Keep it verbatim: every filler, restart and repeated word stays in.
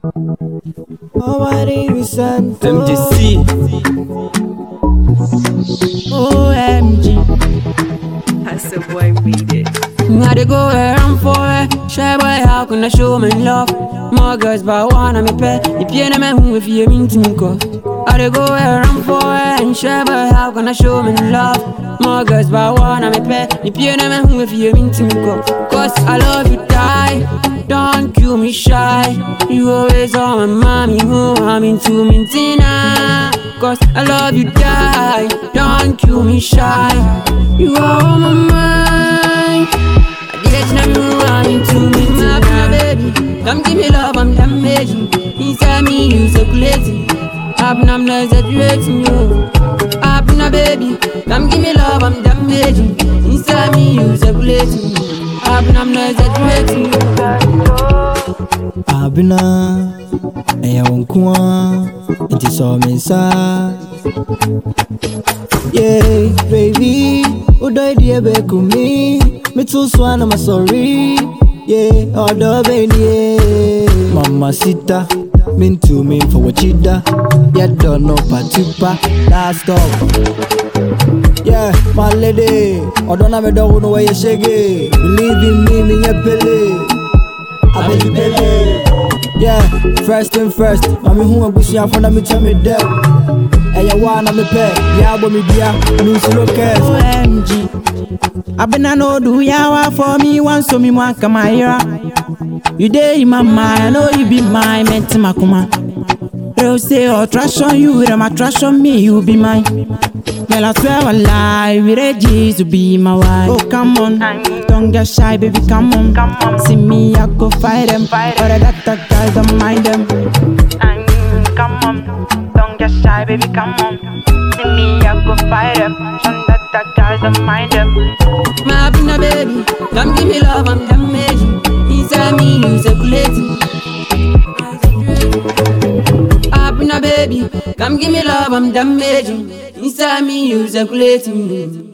Almighty Santo M J C O M G. That's a boy made it. I dey go where I'm for it. Shy boy, how can I show me love? More girls, but one of me pay. If you know me, who if you mean to me, go. I dey go where I'm for it. And shy boy, how can I show me love? More girls, but one of me pay. If you know me, who if you mean to me, go. Cause I love you, die. Don't kill me shy. You always on my mommy, who I'm into me, Tina. Cause I love you, die. Don't kill me shy. You are on my mind. Yes, now you are into me, my baby. Come give me love, I'm damaging. Inside me, you circulating. I'm not exaggerating you. I'm not baby. Come give me love, I'm damaging. Inside me, you circulating. I'm not exaggerating you. Abina, eya wonkwa, inti so me inside. Yeah, baby, udo idea be kumi. Me too swan, I'm sorry. Yeah, odo baby. Mama sita, mean to me for what you da. Yeah, don't know patipa. Last stop. Yeah, my lady, odo na me don't know where you shake it. Believe in me, me ya pele. I believe pele. Yeah, first and first, mami who am bushing for na me tell me that. Hey, you wanna me pay? Yeah, but me dia, lose no cares. O M G. I been a no do yawa for me once so me want come here. You dey in my mind, I know you be mine, meant to my kuma. They'll say, oh, trash on you, them a trash on me, you be mine. Girl, I swear I lie, we ready to be my wife. Oh, come on, don't get shy, baby, come on. Come on. See me, I go fight them, fight them. But that, that guys don't mind them. Come on, don't get shy, baby, come on. See me, I go fight them. Some that that guys don't mind them. My Abina baby, come give me love, I'm damaging. Inside me, you circulating. Abina baby, come give me love, I'm damaging. Inside me, you circulating.